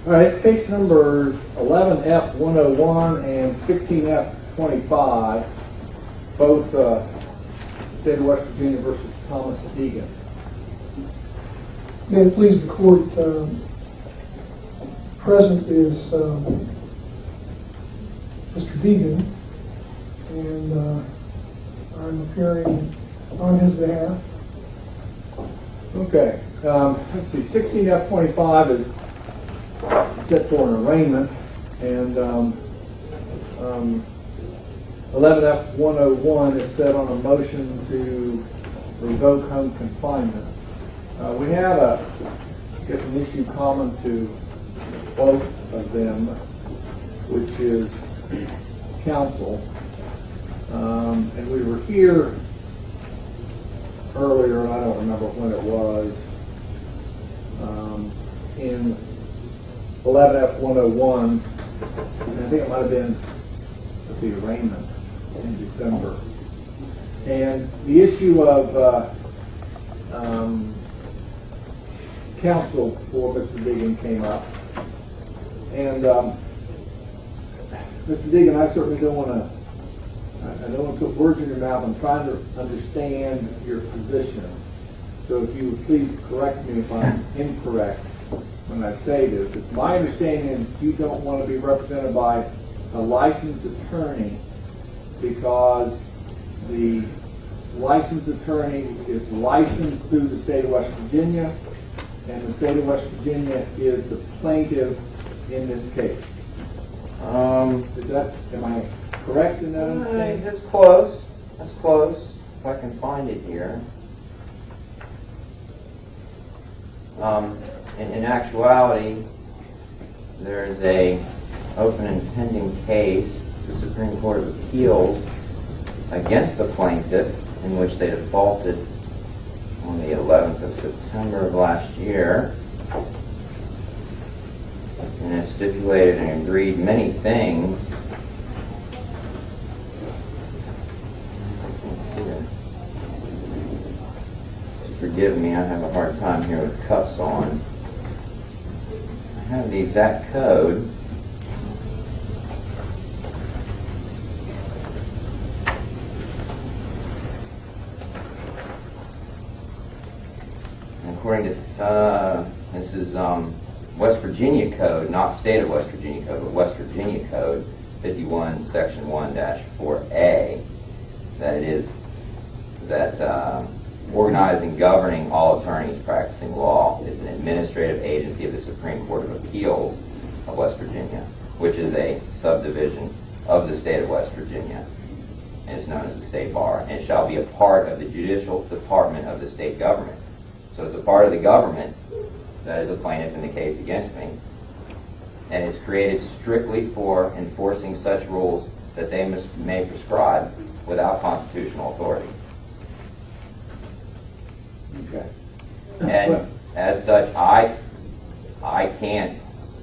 All right, it's case numbers 11F101 and 16F25, both State of West Virginia versus Thomas Deegan. May it please the court, present is Mr. Deegan, and I'm appearing on his behalf. Okay, let's see, 16F25 is set for an arraignment, and 11F101 is set on a motion to revoke home confinement. We have an issue common to both of them, which is counsel. And we were here earlier, and I don't remember when it was, in 11F101, and I think it might have been the arraignment in December. And the issue of counsel for Mr. Deegan came up. And Mr. Deegan, I certainly don't want to put words in your mouth. I'm trying to understand your position. So if you would please correct me if I'm incorrect when I say this. It's my understanding that you don't want to be represented by a licensed attorney because the licensed attorney is licensed through the state of West Virginia, and the state of West Virginia is the plaintiff in this case. Am I correct in that understanding? That's close. That's close. If I can find it here. In actuality, there is a open and pending case, the Supreme Court of Appeals, against the plaintiff, in which they defaulted on the 11th of September of last year, and it stipulated and agreed many things. Forgive me, I have a hard time here with cuffs on. I have the exact code. According to, this is West Virginia Code, not State of West Virginia Code, but West Virginia Code 51, Section 1-4A, that it is that organizing, governing all attorneys practicing law is an administrative agency of the Supreme Court of Appeals of West Virginia, which is a subdivision of the state of West Virginia, and it's known as the State Bar, and it shall be a part of the judicial department of the state government. So it's a part of the government that is a plaintiff in the case against me, and it's created strictly for enforcing such rules that they may prescribe without constitutional authority. Okay. And as such, I can't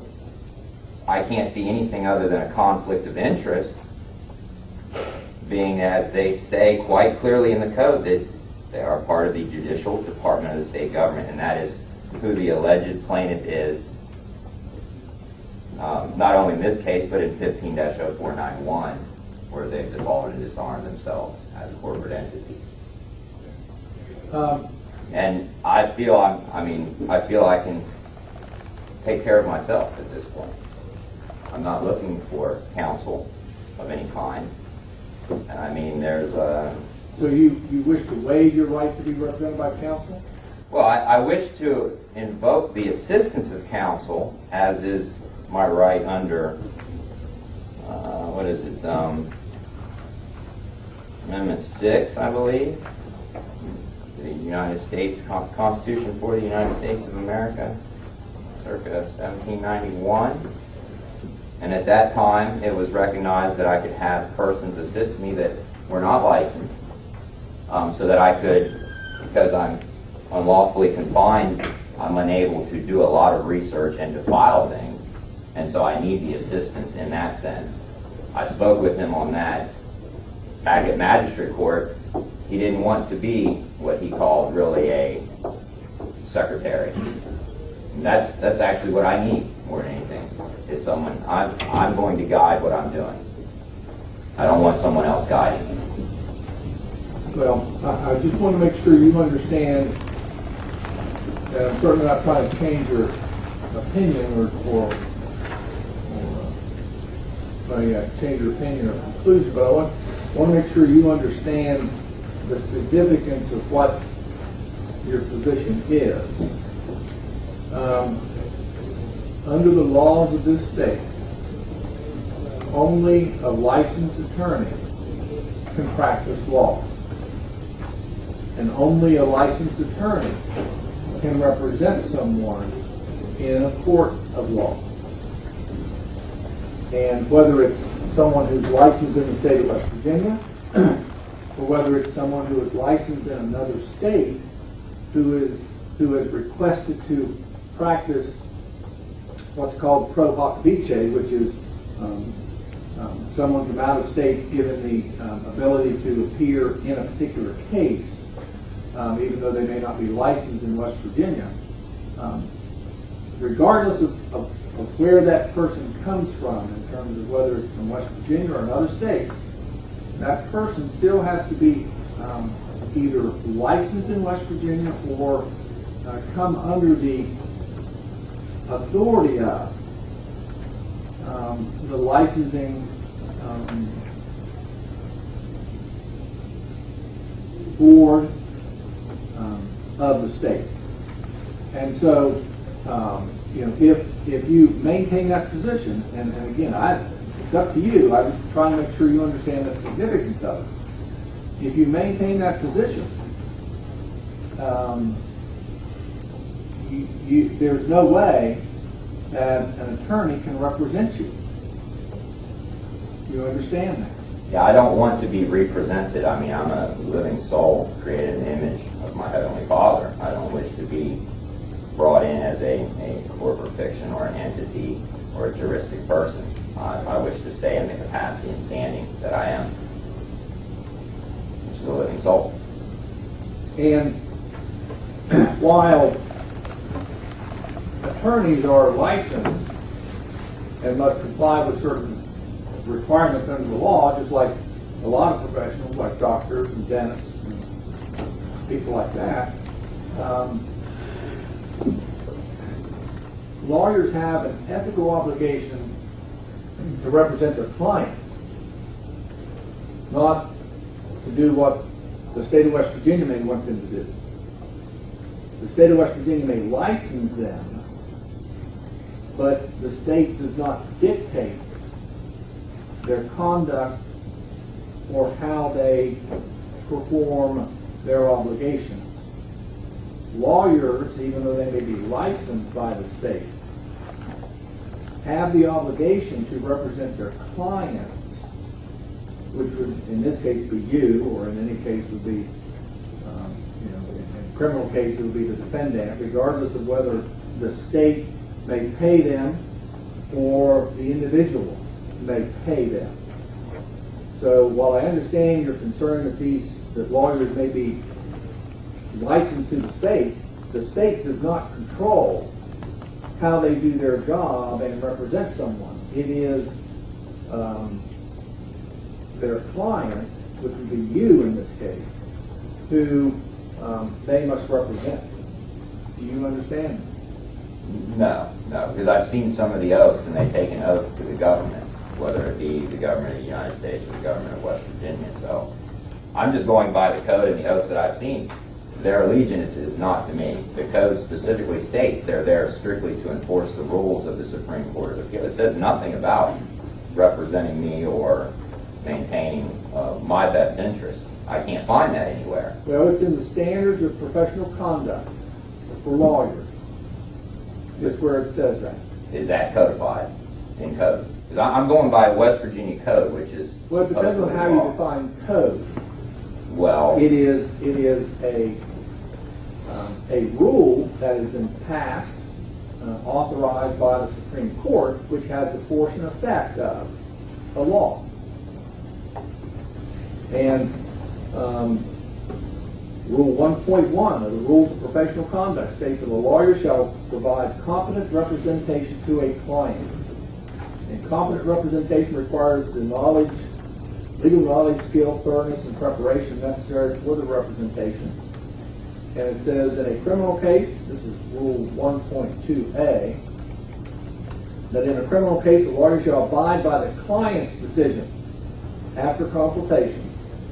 see anything other than a conflict of interest, being as they say quite clearly in the code that they are part of the judicial department of the state government, and that is who the alleged plaintiff is, not only in this case, but in 15-0491, where they've defaulted and disarmed themselves as corporate entities. And I feel I feel I can take care of myself at this point. I'm not looking for counsel of any kind. And I mean, there's a... So you wish to waive your right to be represented by counsel? Well, I wish to invoke the assistance of counsel, as is my right under, Amendment 6, I believe. The United States Constitution for the United States of America, circa 1791. And at that time, it was recognized that I could have persons assist me that were not licensed, so that I could, because I'm unlawfully confined, I'm unable to do a lot of research and to file things, and so I need the assistance in that sense. I spoke with him on that. Back at magistrate court, he didn't want to be what he called really a secretary. And that's actually what I need more than anything. Is someone, I'm going to guide what I'm doing. I don't want someone else guiding. Well, I just want to make sure you understand, and I'm certainly not trying to change your opinion or change your opinion or conclusion, but I want to make sure you understand the significance of what your position is. Under the laws of this state, only a licensed attorney can practice law. And only a licensed attorney can represent someone in a court of law. And whether it's someone who's licensed in the state of West Virginia, or whether it's someone who is licensed in another state who has requested to practice what's called pro hoc vice, which is someone from out of state given the ability to appear in a particular case, even though they may not be licensed in West Virginia. Regardless of where that person comes from, in terms of whether it's from West Virginia or another state, that person still has to be either licensed in West Virginia or come under the authority of the licensing board of the state. And so, if you maintain that position, and again, it's up to you, I'm just trying to make sure you understand the significance of it. If you maintain that position, there's no way that an attorney can represent you. You understand that? Yeah, I don't want to be represented. I mean, I'm a living soul created in the image of my Heavenly Father. I don't wish to be brought in as a corporate fiction or an entity or a juristic person. I wish to stay in the capacity and standing that I am, which is a living soul. And while attorneys are licensed and must comply with certain requirements under the law, just like a lot of professionals, like doctors and dentists and people like that, lawyers have an ethical obligation to represent their clients, not to do what the state of West Virginia may want them to do. The state of West Virginia may license them, but the state does not dictate their conduct or how they perform their obligations. Lawyers, even though they may be licensed by the state, have the obligation to represent their clients, which would in this case be you, or in any case would be, in criminal case it would be the defendant, regardless of whether the state may pay them or the individual may pay them. So while I understand your concern that lawyers may be licensed to the state does not control how they do their job and represent someone. It is their client, which would be you in this case, who they must represent. Do you understand? No, because I've seen some of the oaths, and they take an oath to the government, whether it be the government of the United States or the government of West Virginia. So I'm just going by the code and the oaths that I've seen. Their allegiance is not to me. The code specifically states they're there strictly to enforce the rules of the Supreme Court of Appeals. It says nothing about representing me or maintaining my best interest. I can't find that anywhere. Well, it's in the standards of professional conduct for lawyers. That's where it says that. Is that codified in code? Because I'm going by West Virginia code, which is... Well, it depends on how you define code. Well... It is a rule that has been passed, authorized by the Supreme Court, which has the force and effect of a law. And Rule 1.1 of the Rules of Professional Conduct states that a lawyer shall provide competent representation to a client. And competent representation requires the knowledge, legal knowledge, skill, thoroughness, and preparation necessary for the representation. And it says in a criminal case, this is Rule 1.2a, that in a criminal case, the lawyer shall abide by the client's decision after consultation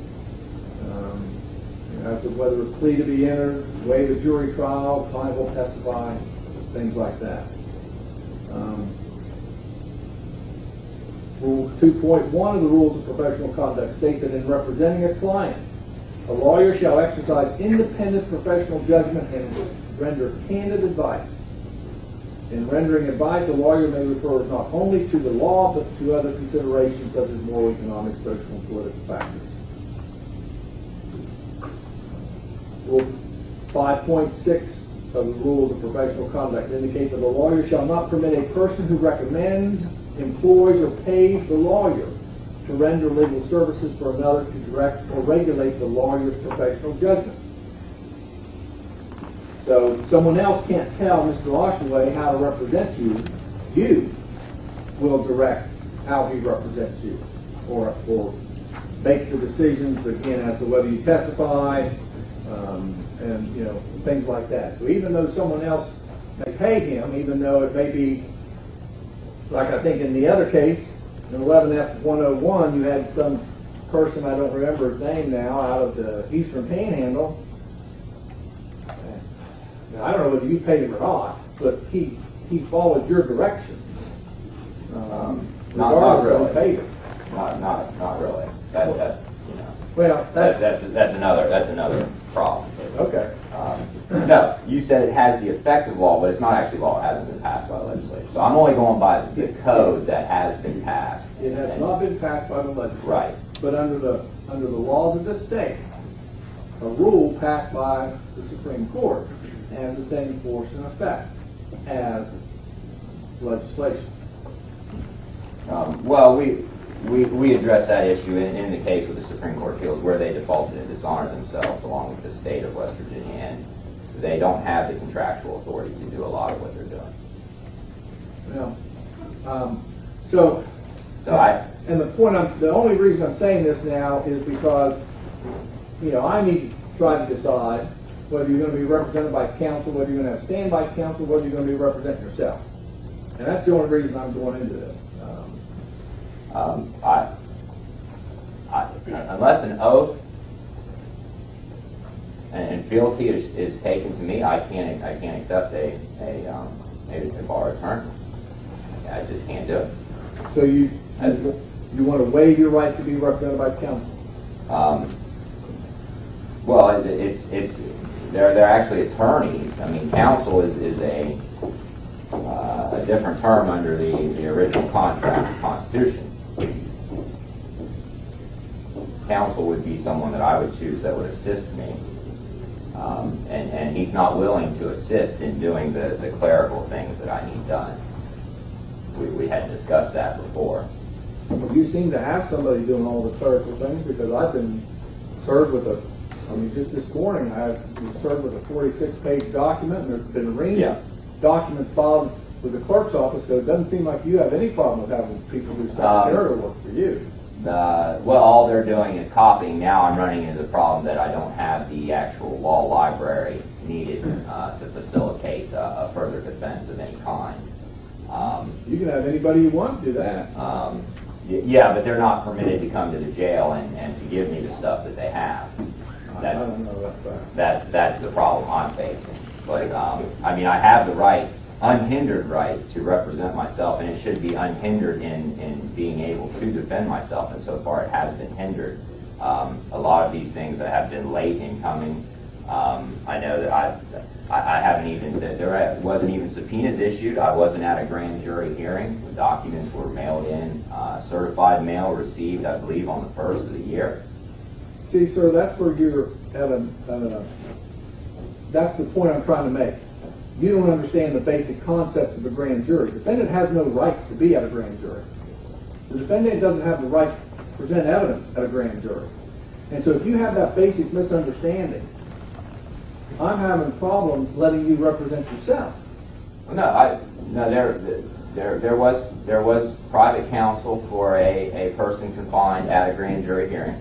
as to whether a plea to be entered, waive a jury trial, client will testify, things like that. Rule 2.1 of the Rules of Professional Conduct states that in representing a client, a lawyer shall exercise independent professional judgment and render candid advice. In rendering advice, a lawyer may refer not only to the law, but to other considerations such as moral, economic, social, and political factors. Rule 5.6 of the Rules of Professional Conduct indicate that a lawyer shall not permit a person who recommends, employs, or pays the lawyer to render legal services for another to direct or regulate the lawyer's professional judgment. So someone else can't tell Mr. Oshaway how to represent you. You will direct how he represents you, or make the decisions again as to whether you testify, and things like that. So even though someone else may pay him, even though it may be, like I think in the other case, in 11F101, you had some person, I don't remember his name now, out of the Eastern Panhandle. Now, I don't know whether you paid him or not, but he followed your direction. Not really. Of paid him. Not really. That's Well, that's another problem. Okay. No, you said it has the effect of law, but it's not actually law. It hasn't been passed by the legislature. So I'm only going by the code that has been passed. It has not been passed by the legislature. Right. But under the laws of the state, a rule passed by the Supreme Court has the same force and effect as legislation. Well, we addressed that issue in the case with the Supreme Court appeals, where they defaulted and dishonored themselves along with the state of West Virginia, and they don't have the contractual authority to do a lot of what they're doing. Well, and the only reason I'm saying this now is because, I need to try to decide whether you're going to be represented by counsel, whether you're going to have standby counsel, whether you're going to be representing yourself. And that's the only reason I'm going into this. Unless an oath and fealty is taken to me, I can't accept a bar attorney. I just can't do it. So you want to waive your right to be represented by counsel? Well, they're actually attorneys. I mean, counsel is a different term under the original contract, the Constitution. Counsel would be someone that I would choose that would assist me, and he's not willing to assist in doing the clerical things that I need done. We had discussed that before. You seem to have somebody doing all the clerical things, because I've been served with just this morning I was served with a 46-page document, and there's been documents filed with the clerk's office, so it doesn't seem like you have any problem with having people do secretarial work for you. Well, all they're doing is copying. Now I'm running into the problem that I don't have the actual law library needed to facilitate a further defense of any kind. You can have anybody you want to do that. Yeah, but they're not permitted to come to the jail and to give me the stuff that they have. I don't know about that. That's the problem I'm facing. But I have the right, unhindered right, to represent myself, and it should be unhindered in being able to defend myself. And so far, it has been hindered. A lot of these things that have been late in coming. I know that I haven't even, there wasn't even subpoenas issued. I wasn't at a grand jury hearing. The documents were mailed in, certified mail received, I believe, on the 1st of the year. See, sir, that's where you're at that's the point I'm trying to make. You don't understand the basic concepts of a grand jury. The defendant has no right to be at a grand jury. The defendant doesn't have the right to present evidence at a grand jury. And so if you have that basic misunderstanding I'm having problems letting you represent yourself. No, there was private counsel for a person confined at a grand jury hearing,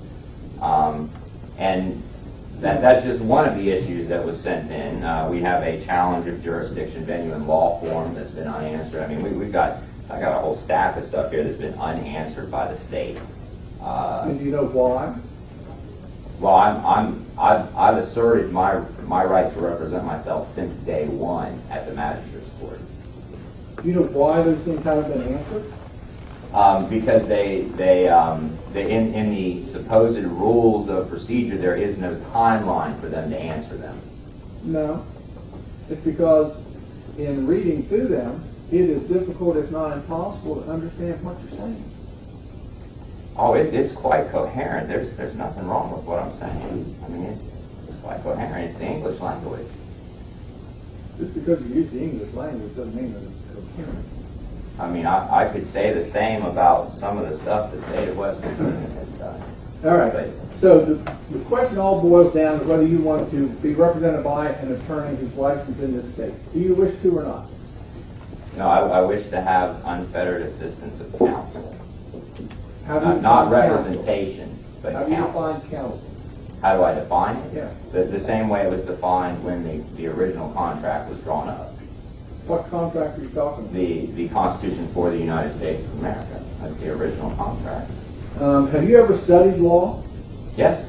and that's just one of the issues that was sent in. We have a challenge of jurisdiction, venue, and law form that's been unanswered. I mean, I got a whole stack of stuff here that's been unanswered by the state. And do you know why? Well, I've asserted my right to represent myself since day one at the magistrate's court. Do you know why those things haven't been answered? Because they in the supposed rules of procedure, there is no timeline for them to answer them. No. It's because in reading through them, it is difficult, if not impossible, to understand what you're saying. Oh, it's quite coherent. There's nothing wrong with what I'm saying. I mean, it's quite coherent. It's the English language. Just because you use the English language doesn't mean that it's coherent. I mean, I could say the same about some of the stuff the state of West Virginia has done. All right. So the question all boils down to whether you want to be represented by an attorney who's licensed in this state. Do you wish to or not? No, I wish to have unfettered assistance of counsel. How do you Not define representation, but counsel? How do you counsel. define counsel? How do I define it? Yeah. The same way it was defined when the original contract was drawn up. What contract are you talking about? The Constitution for the United States of America. That's the original contract. Have you ever studied law? Yes.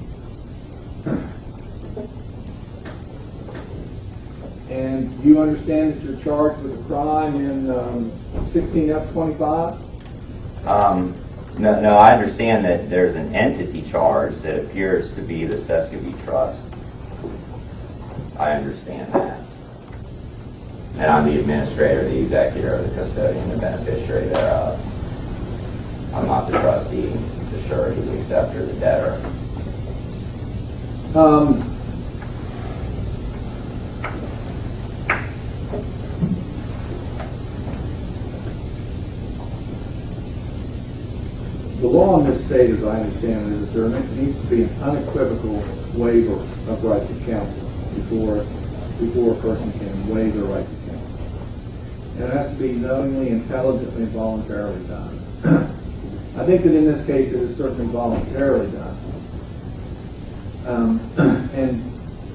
And you understand that you're charged with a crime in 16F25? No, I understand that there's an entity charge that appears to be the Sescovy Trust. I understand that. And I'm the administrator, the executor, the custodian, the beneficiary thereof. I'm not the trustee, the surety, the acceptor, the debtor. The law in this state, as I understand it, is there needs to be an unequivocal waiver of right to counsel before a person can waive their right to counsel. And it has to be knowingly, intelligently, and voluntarily done. I think that in this case it is certainly voluntarily done. And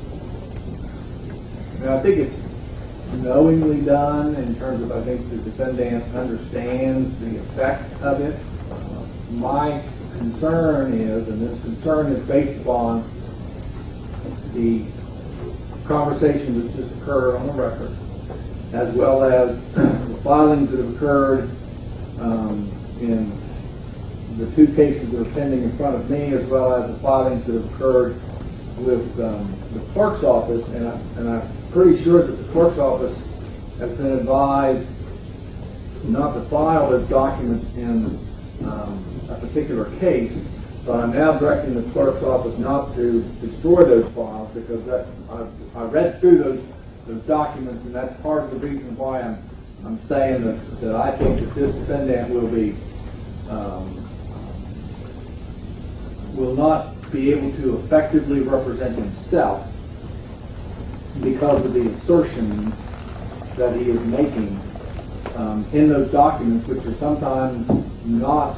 I think it's knowingly done in terms of, I think the defendant understands the effect of it. My concern is, and this concern is based upon the conversation that's just occurred on the record, as well as the filings that have occurred in the two cases that are pending in front of me, as well as the filings that have occurred with the clerk's office, and I'm pretty sure that the clerk's office has been advised not to file those documents in a particular case, but I'm now directing the clerk's office not to destroy those files, because I read through those documents, and that's part of the reason why I'm saying that I think that this defendant will not be able to effectively represent himself because of the assertions that he is making in those documents, which are sometimes not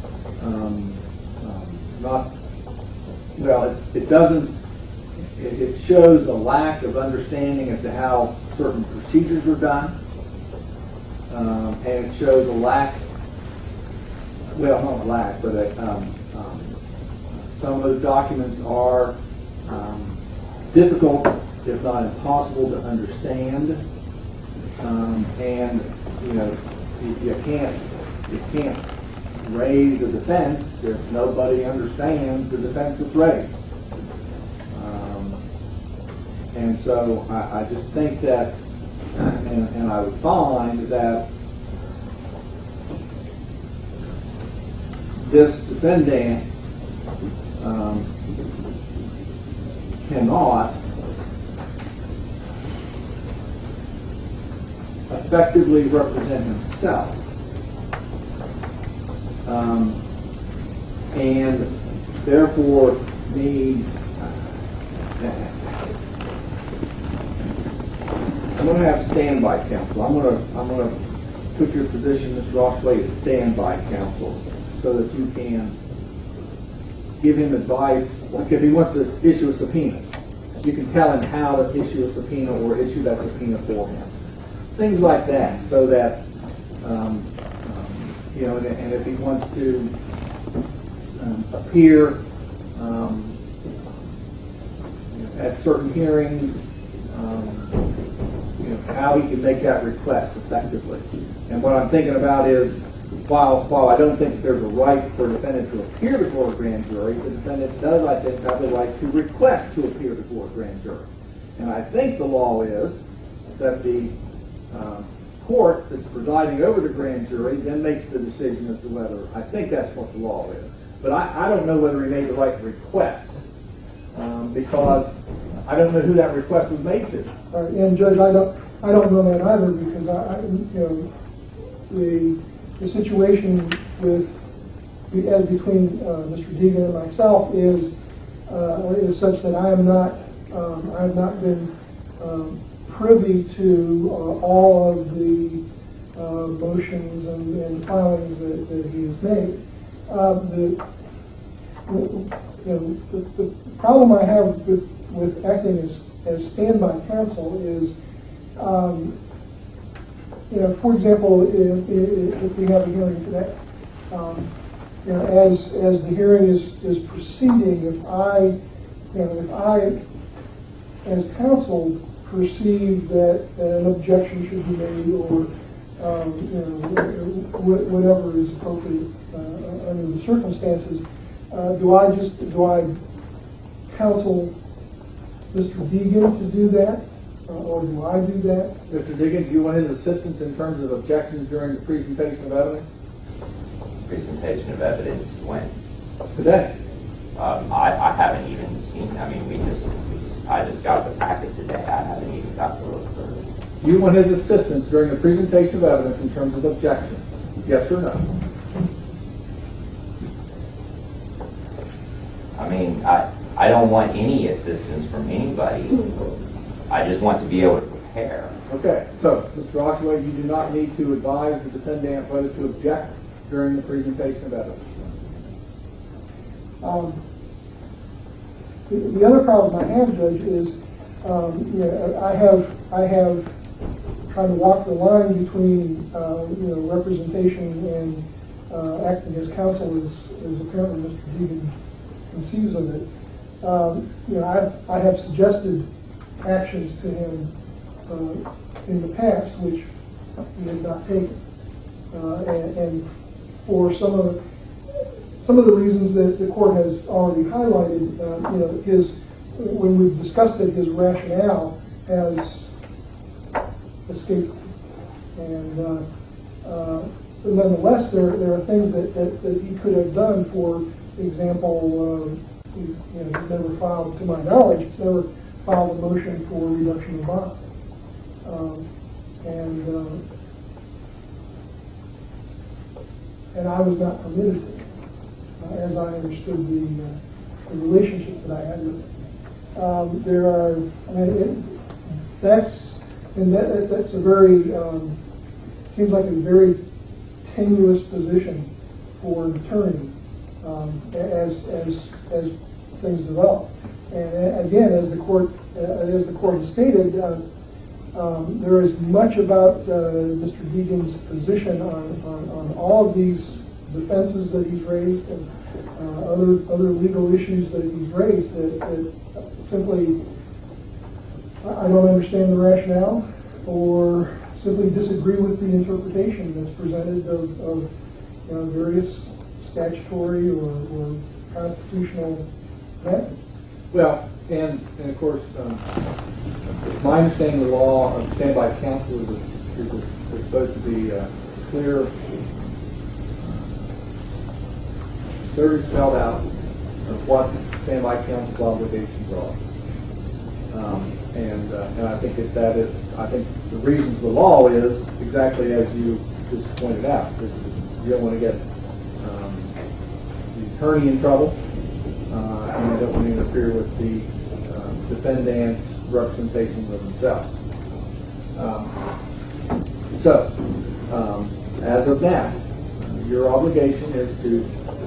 well, it shows a lack of understanding as to how certain procedures are done, and it shows a lack, well, not a lack, but some of those documents are difficult, if not impossible, to understand, and you can't raise a defense if nobody understands the defense that's raised. And so I just think that, and I would find that this defendant cannot effectively represent himself. And therefore needs, I'm going to have standby counsel. I'm going to put your position, Mr. Rossway, as standby counsel, so that you can give him advice. Like if he wants to issue a subpoena, you can tell him how to issue a subpoena or issue that subpoena for him. Things like that, so that you know, and if he wants to appear at certain hearings, you know, how he can make that request effectively. And what I'm thinking about is, while I don't think there's a right for a defendant to appear before a grand jury, the defendant does, I think, have the right to request to appear before a grand jury. And I think the law is that the court that's presiding over the grand jury then makes the decision as to whether, I think that's what the law is. But I don't know whether he made the right to request, because I don't know who that request was made to. And Judge, I don't know that either, because you know, the situation between Mr. Deegan and myself is such that I have not been privy to all of the motions and filings that he has made. The problem I have with acting as standby counsel is, you know, for example, if we have a hearing today, you know, as the hearing is proceeding, if I as counsel perceive that an objection should be made, or you know, whatever is appropriate under the circumstances, do I counsel Mr. Deegan to do that, or do I do that? Mr. Deegan, do you want his assistance in terms of objections during the presentation of evidence? Presentation of evidence when? Today. I haven't even seen. I mean, I just got the packet today. I haven't even got to look through it. You want his assistance during the presentation of evidence in terms of objections? Yes or no? I mean, I don't want any assistance from anybody. I just want to be able to prepare. Okay, so, Mr. Rossway, you do not need to advise the defendant whether to object during the presentation of evidence. The other problem I have, Judge, is you know, I have trying to walk the line between you know, representation and acting as counsel, as apparently Mr. Deegan conceives of it. You know, I have suggested actions to him in the past which he has not taken, and for some of the reasons that the court has already highlighted, you know, when we've discussed it, his rationale has escaped. And but nonetheless, there are things that he could have done. For example, he never filed, to my knowledge, he's never filed a motion for reduction of bond. And I was not permitted to, as I understood the relationship that I had with him. There are, I mean, that's a very, seems like a very tenuous position for an attorney as things develop. And again, as the court has stated, there is much about Mr. Deegan's position on all of these defenses that he's raised and other legal issues that he's raised that simply I don't understand the rationale, or simply disagree with the interpretation that's presented of you know, various statutory or constitutional methods. Well, and of course, my understanding of the law of standby counsel is supposed to be clear, clearly spelled out of what standby counsel's obligations are. And I think that is, I think the reason for the law is exactly as you just pointed out. You don't want to get the attorney in trouble, and you don't want to interfere with the defendant's representation of himself. As of now, your obligation is to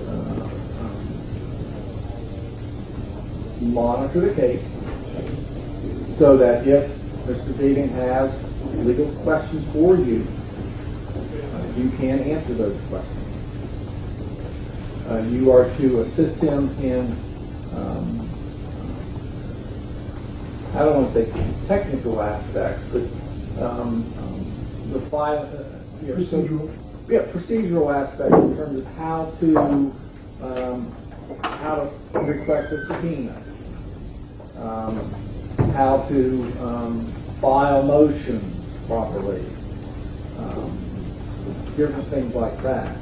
monitor the case so that if Mr. Deegan has legal questions for you, you can answer those questions. You are to assist him in, I don't want to say technical aspects, but the procedural aspects in terms of how to request a subpoena, how to file motions properly, different things like that.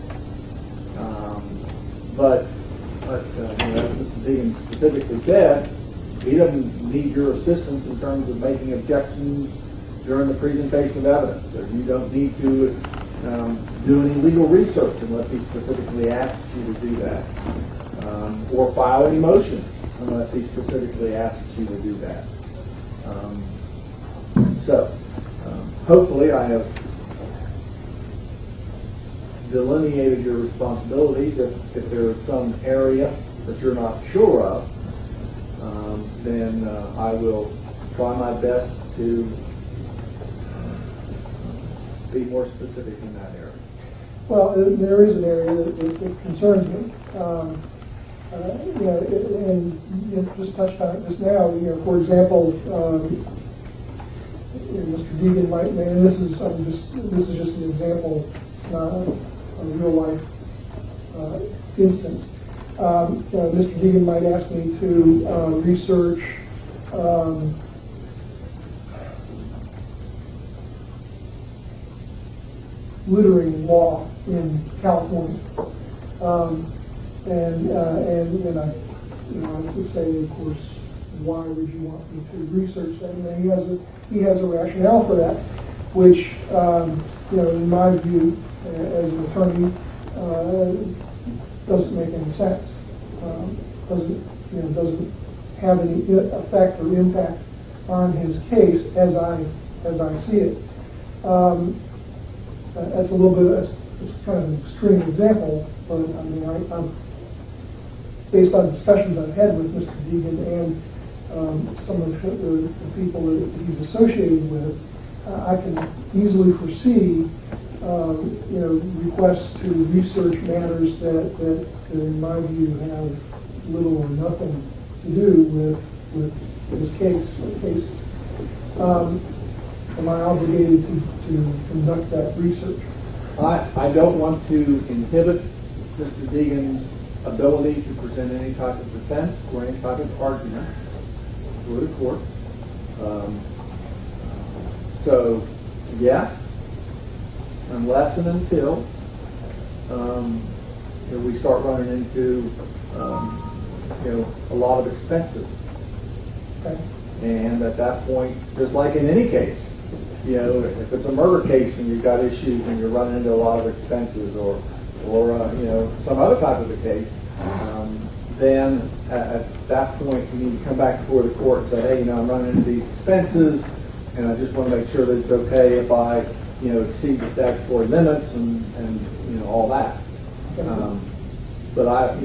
But as Mr. Deegan specifically said, he doesn't need your assistance in terms of making objections during the presentation of evidence. Or you don't need to do any legal research unless he specifically asks you to do that. Or file any motions unless he specifically asks you to do that. Hopefully I have delineated your responsibilities. If there is some area that you're not sure of, then I will try my best to be more specific in that area. Well, there is an area that concerns me. And you just touched on it just now. For example, Mr. Deegan might, and this is just an example, not a real life instance. Mr. Deegan might ask me to research littering law in California, and I would say, of course, why would you want me to research that? And he has a rationale for that, which in my view, as an attorney, doesn't make any sense. Doesn't have any effect or impact on his case as I see it. That's a little bit. It's kind of an extreme example, but I mean, I'm based on discussions I've had with Mr. Deegan and some of the people that he's associated with, I can easily foresee requests to research matters that in my view have little or nothing to do with his case or cases. Am I obligated to conduct that research? I don't want to inhibit Mr. Deegan's ability to present any type of defense or any type of argument before the court. So, yes, unless and until we start running into a lot of expenses. Okay. And at that point, just like in any case, if it's a murder case and you've got issues and you're running into a lot of expenses, or some other type of a case, then at that point you need to come back before the court and say, hey, I'm running into these expenses, and I just want to make sure that it's okay if I, exceed the statutory limits and all that. But I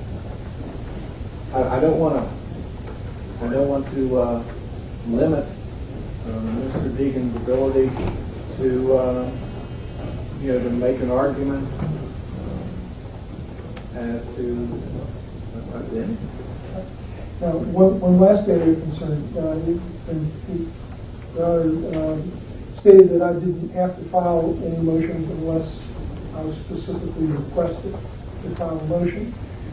don't want to limit Mr. Deegan's ability to make an argument as to anything. Now, one last area of concern. Stated that I didn't have to file any motions unless I was specifically requested to file a motion.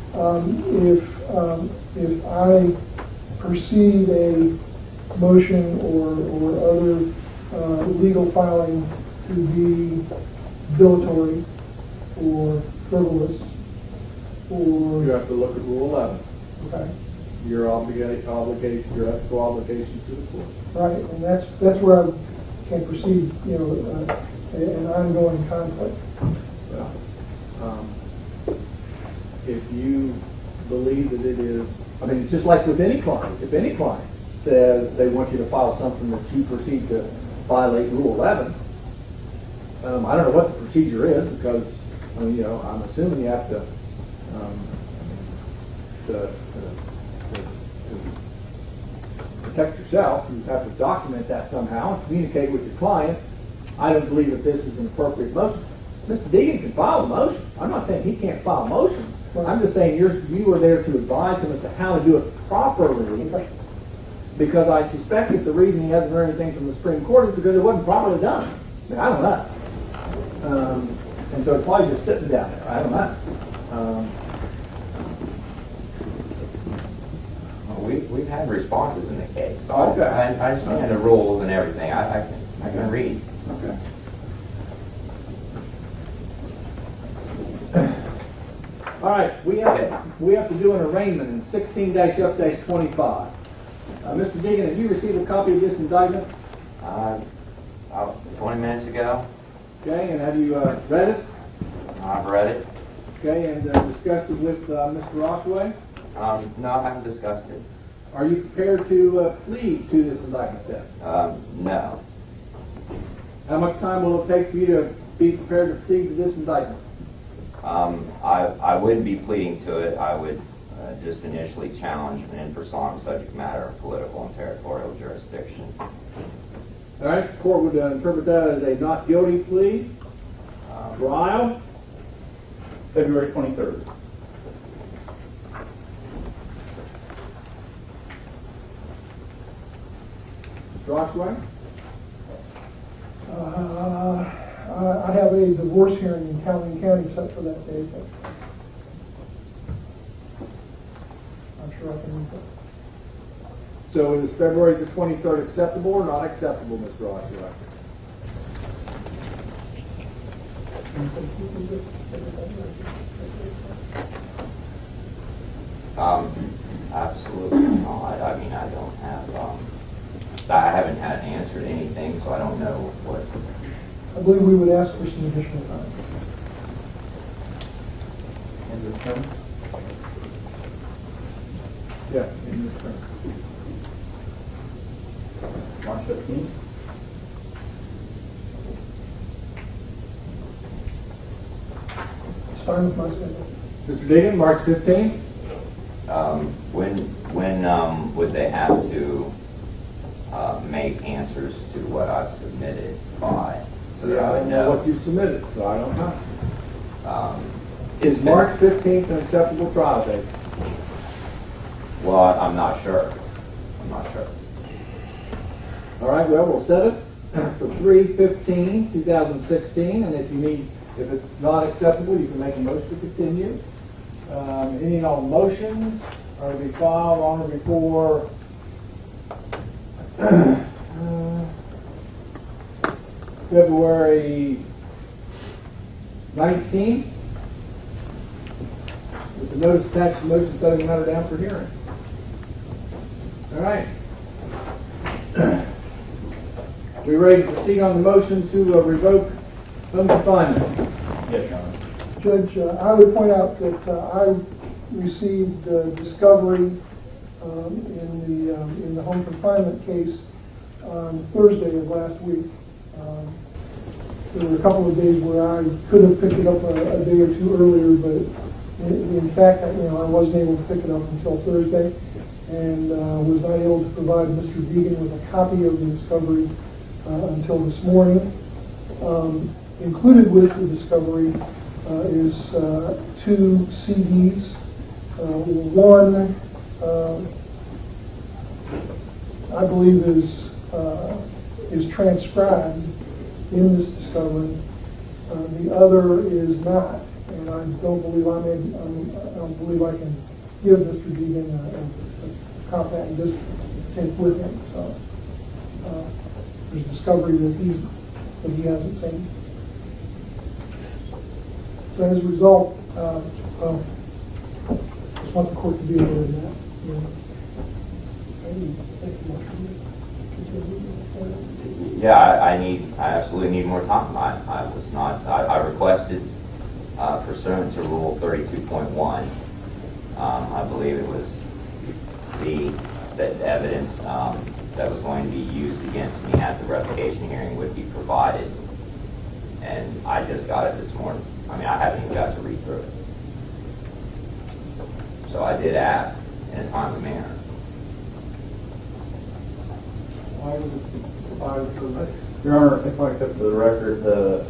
If I perceive a motion or other legal filing to be dilatory or frivolous, or you have to look at Rule 11. Okay. Your ethical obligation to the court. Right, and that's where I can perceive, an ongoing conflict. Well, if you believe that it is, it's just like with any client. If any client says they want you to file something that you perceive to violate Rule 11. I don't know what the procedure is because, I'm assuming you have to protect yourself. You have to document that somehow and communicate with your client. I don't believe that this is an appropriate motion. Mr. Deegan can file a motion. I'm not saying he can't file a motion. I'm just saying you were there to advise him as to how to do it properly. Because I suspect that the reason he hasn't heard anything from the Supreme Court is because it wasn't properly done. I don't know. And so it's probably just sitting down there. I don't know. We've had responses in the case. So Okay. I understand the rules and everything. I can read. Okay. All right, we have to do an arraignment in 16-F-25. Mr. Deegan, have you received a copy of this indictment? 20 minutes ago. Okay, and have you read it? I've read it. Okay, and discussed it with Mr. Rossway? No, I haven't discussed it. Are you prepared to plead to this indictment then? No. How much time will it take for you to be prepared to plead to this indictment? I wouldn't be pleading to it. I would just initially challenge an in personam subject matter of political and territorial jurisdiction. All right, the court would interpret that as a not guilty plea. Trial? February 23rd. Mr. Rossway? I have a divorce hearing in Calhoun County set for that day, but I'm sure I can meet that. So is February the 23rd acceptable or not acceptable, Mr. Rossway? Absolutely not. I mean, I don't have, I haven't had an answer to anything, so I don't know what. I believe we would ask for some additional time. In this term? Yeah, in this term. March 15th? It's fine with my schedule. Mr. Deegan, March 15th? When would they have to make answers to what I've submitted by, so that I would know? what you submitted, so I don't know. Is It's March 15th an acceptable trial date? Well, I'm not sure. I'm not sure. All right, well, we'll set it for 3/15/2016, and if it's not acceptable, you can make a motion to continue. Any and all motions are to be filed on or before February 19th, with the notice attached to the motion setting the matter down for hearing. All right. We ready to proceed on the motion to revoke home confinement? Yes, Your Honor. Judge, I would point out that I received discovery in the home confinement case on Thursday of last week. There were a couple of days where I could have picked it up a day or two earlier, but in fact, I wasn't able to pick it up until Thursday, and was not able to provide Mr. Deegan with a copy of the discovery until this morning. Included with the discovery is 2 CDs. One, I believe, is transcribed in this discovery. The other is not, and I don't believe I can give Mr. Deegan a compact disc to take with him. So there's discovery that he hasn't seen. So as a result, I just want the court to be aware of that. Yeah, I absolutely need more time. I requested pursuant to Rule 32.1. I believe it was C, that evidence that was going to be used against me at the revocation hearing would be provided. And I just got it this morning. I mean, I haven't even got to read through it. So I did ask in a timely manner. Why was it provided so late? Your Honor, if I could, for the record, the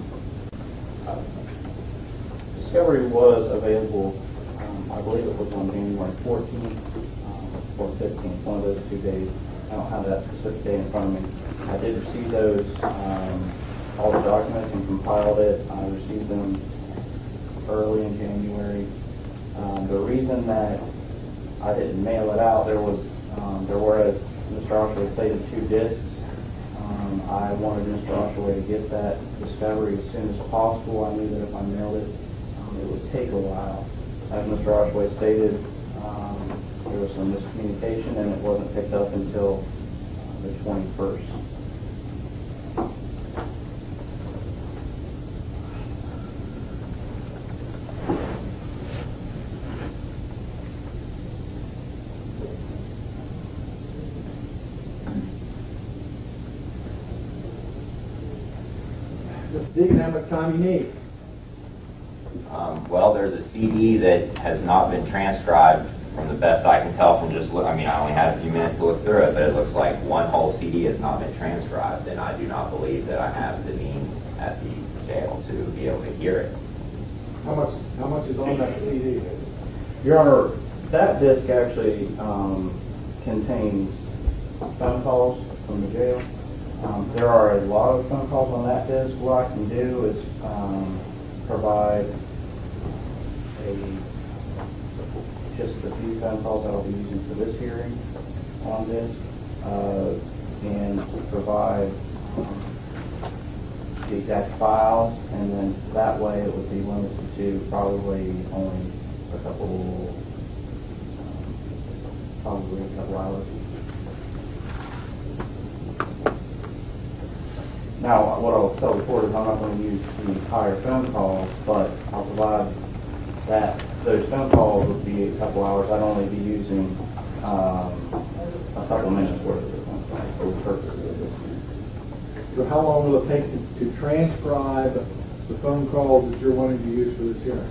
discovery was available, I believe it was on January 14th or 15th, one of those 2 days. I don't have that specific day in front of me. I did receive those, all the documents, and compiled it. I received them early in January. The reason that I didn't mail it out, there were, as Mr. Oshawa stated, 2 discs. I wanted Mr. Oshawa to get that discovery as soon as possible. I knew that if I mailed it, it would take a while. As Mr. Oshawa stated, there was some miscommunication and it wasn't picked up until the 21st. Just digging how much time you need. Well, there's a CD that has not been transcribed from the best I can tell from just look. I mean, I only had a few minutes to look through it, but it looks like one whole CD has not been transcribed, and I do not believe that I have the means at the jail to be able to hear it. How much is on that CD? Your Honor, that disc actually contains phone calls from the jail. There are a lot of phone calls on that disc. What I can do is provide just a few phone calls that I'll be using for this hearing on this, and provide the exact files, and then that way it would be limited to probably only a couple hours. Now, what I'll tell the court is I'm not going to use the entire phone call, but I'll provide that those phone calls would be a couple hours. I'd only be using a couple minutes worth of the phone calls for the purposes of this. So how long will it take to transcribe the phone calls that you're wanting to use for this hearing?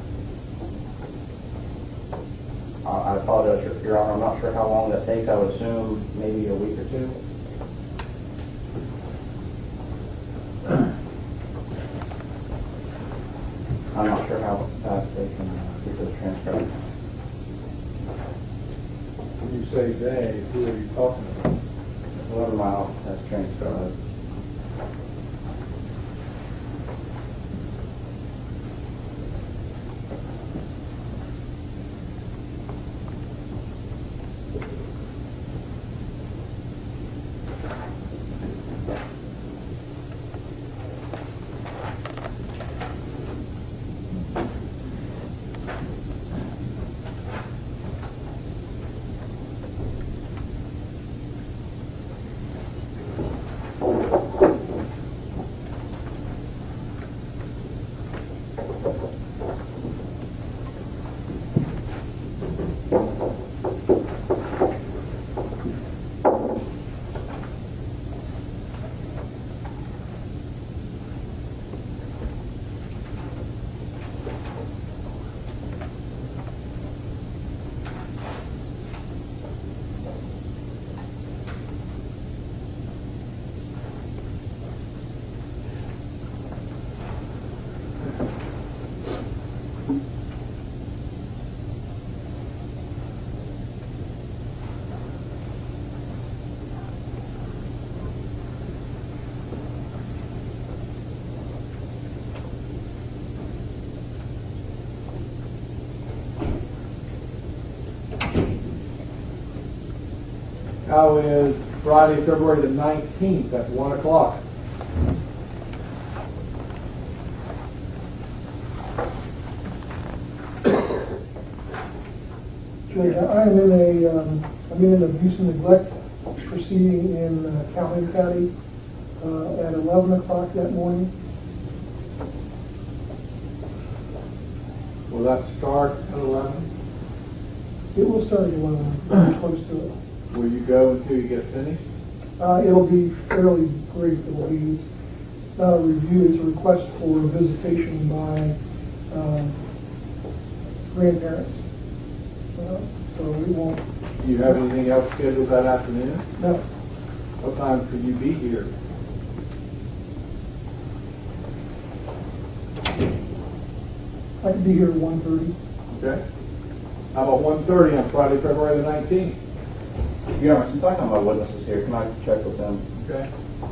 I apologize, Your Honor. I'm not sure how long that takes. I would assume maybe a week or two. I'm not sure how fast they can get those transcribed. When you say they, who are you talking about? Whoever my office has transcribed. How is Friday, February the 19th at 1 o'clock? Judge, I'm in an abuse and neglect proceeding in Calhoun County at 11 o'clock that morning. Will that start at 11? It will start at 11, pretty close to it. Will you go until you get finished? It'll be fairly brief. It's not a review, it's a request for visitation by grandparents. So we won't. Do you have anything else scheduled that afternoon? No. What time could you be here? I can be here at 1:30. Okay. How about 1:30 on Friday, February the 19th? Your Honor, since I have my witnesses here, can I check with them? Okay.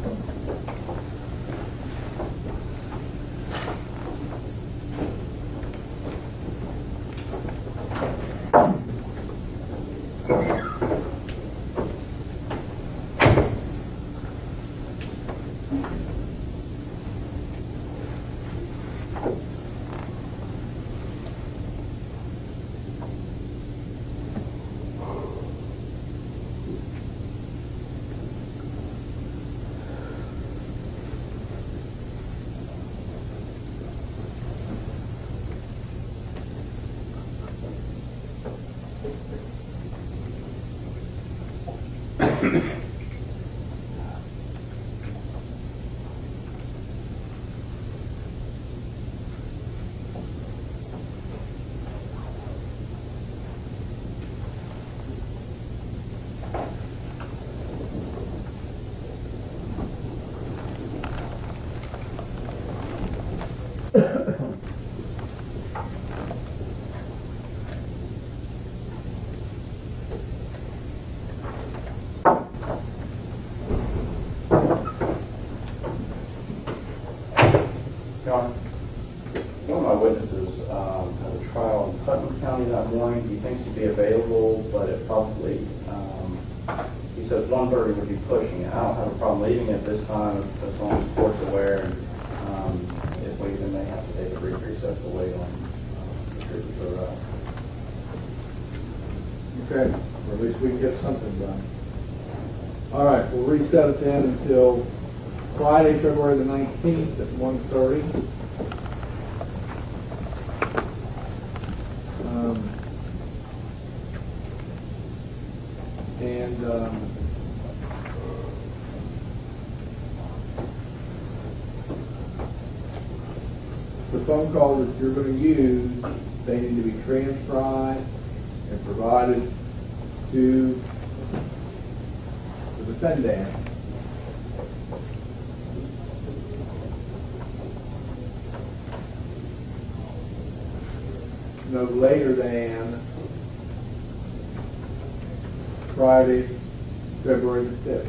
Your Honor, one of my witnesses has a trial in Putnam County that morning. He thinks he'd be available, but it probably, he says 1:30 would be pushing it. I don't have a problem leaving at this time as long as the court's aware. If we even may have to take a brief recess to wait on the truth to arrive. Okay. Or at least we can get something done. All right. We'll reset it then until Friday, February the 19th at 1:30. The phone calls that you're going to use, they need to be transcribed and provided to the defendant. No later than Friday, February the 5th.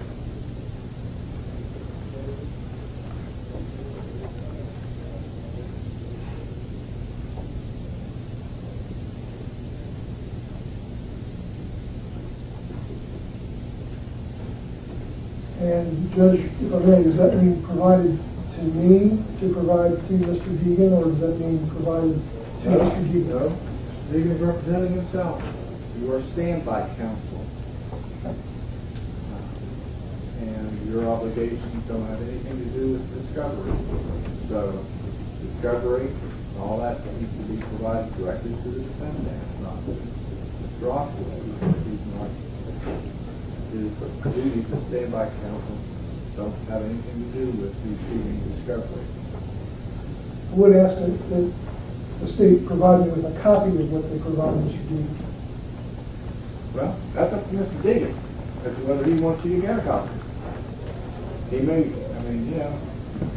And Judge, if I may, does that mean provided to me to provide to Mr. Deegan, or does that mean provided to Mr. Deegan? No, Deegan is representing himself. You are standby counsel. And your obligations don't have anything to do with discovery. So, discovery, and all that needs to be provided directly to the defendant, not to Mr. Oswald. He's not. His duties as standby counsel don't have anything to do with receiving discovery. I would ask that the state provide me with a copy of what they provide Mr. Deegan. Well, that's up to Mr. Deegan as to whether he wants you to get a copy. He may, I mean, you know.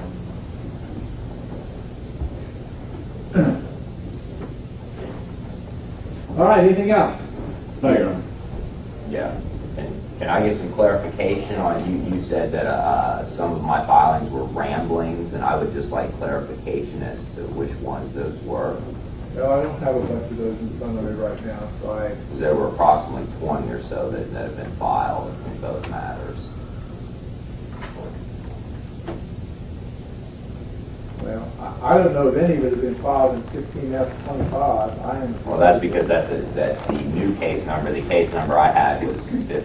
All right, anything else? No, Your Honor. Yeah. Can I get some clarification on, you said that some of my filings were ramblings, and I would just like clarification as to which ones those were. No, I don't have a bunch of those in front of me right now, so Because there were approximately 20 or so that have been filed in both matters. well, I don't know of any that have been filed in 16F25. Well, that's because that's the new case number. The case number I had was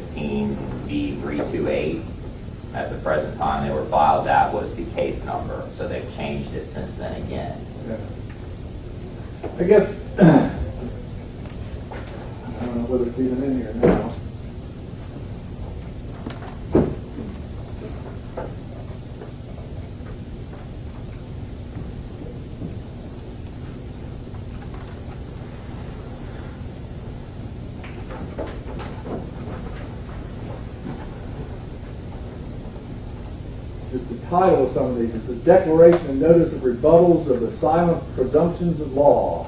15B328. At the present time they were filed, that was the case number. So they've changed it since then again. Yeah. I guess, I don't know whether it's even in here now. just the title of some of these. It's the Declaration and Notice of Rebuttals of the Silent Presumptions of Law.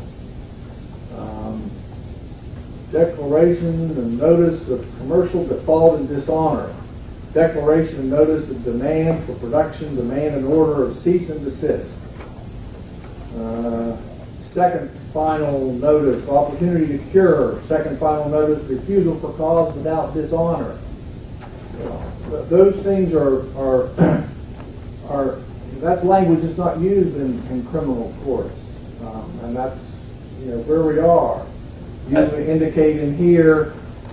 Declaration and Notice of Commercial Default and Dishonor. Declaration and Notice of Demand for Production, Demand and Order of Cease and Desist. Second final notice, opportunity to cure. Second final notice, refusal for cause without dishonor. Those things are that's language that's not used in criminal courts, and that's where we are. Usually indicate in here.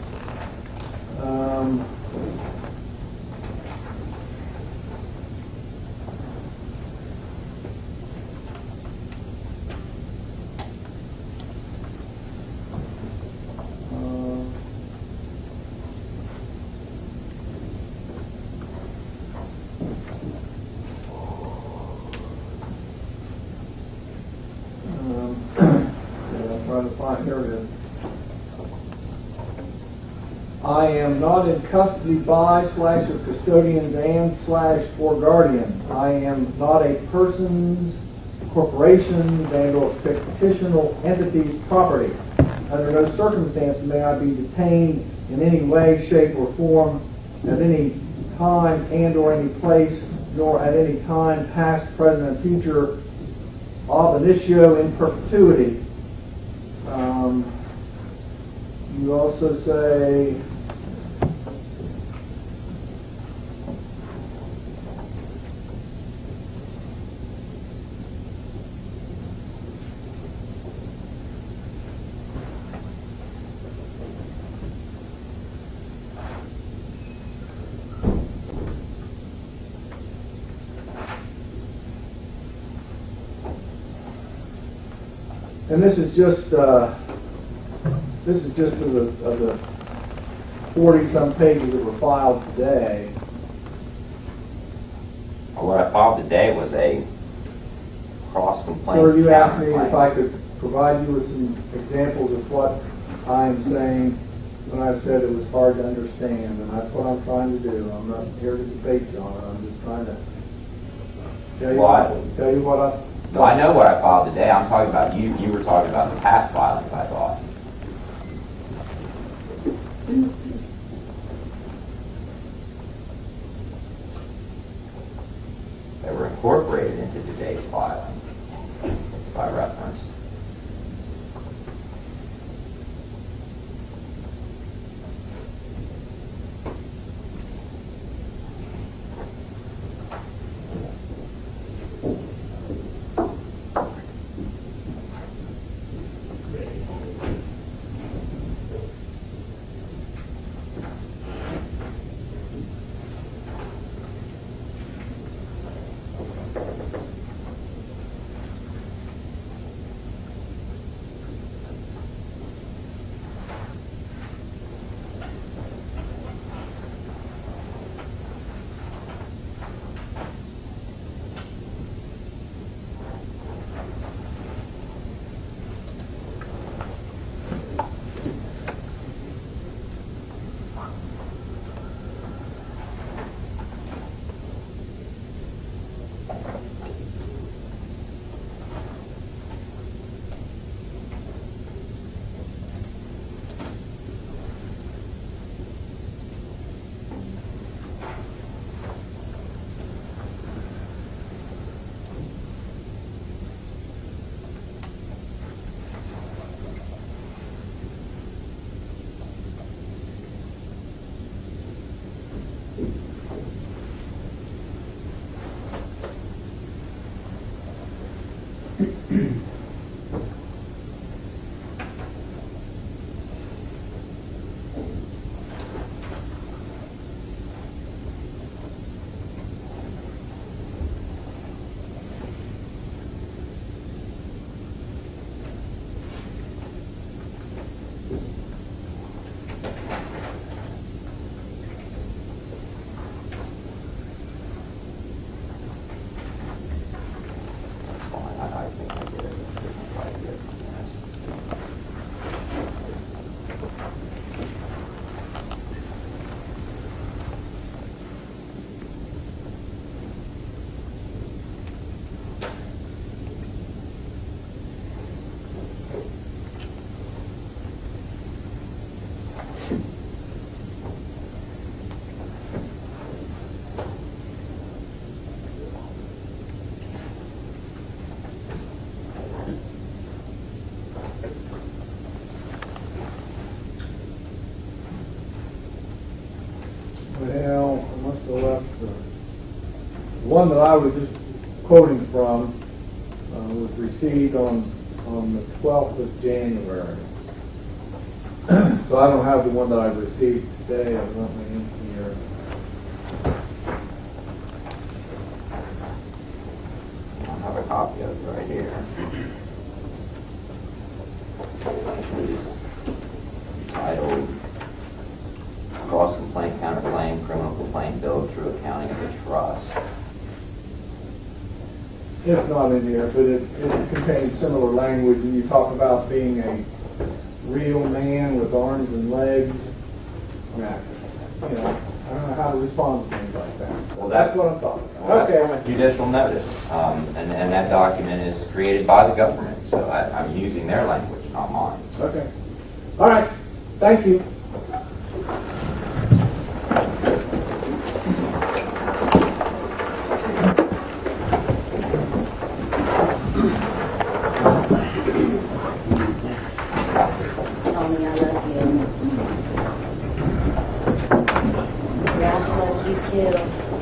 I'm trying to find, here it is. I am not in custody by / of custodians and / for guardians. I am not a person's, corporations, and or fictional entities' property. Under no circumstances may I be detained in any way, shape, or form at any time and or any place, nor at any time past, present, and future ab initio in perpetuity. You also say and this is just of the 40-some pages that were filed today. What I filed today was a cross-complaint. Or you asked me counterclaim. if I could provide you with some examples of what I am saying when I said it was hard to understand, and that's what I'm trying to do. I'm not here to debate you on it. I'm just trying to tell you what I. No, I know what I filed today. I'm talking about you. You were talking about the past filings, I thought. They were incorporated into today's filing by reference. Well, I must have left the one that I was just quoting from was received on the 12th of January. So I don't have the one that I've received today. I've got my in here. I have a copy of it right here. It is titled Cross Complaint, Counterclaim, Criminal Complaint, Bill of True Accounting of the Trust. It's not in here, but it contains similar language, and you talk about being a real man with arms and legs. Now, you know, I don't know how to respond to things like that. Well, That's what I'm talking about. Well, Okay. that's from a judicial notice, and that document is created by the government, so I'm using their language, not mine. Okay. All right. Thank you. Tony, I love you. Ralph loves you too.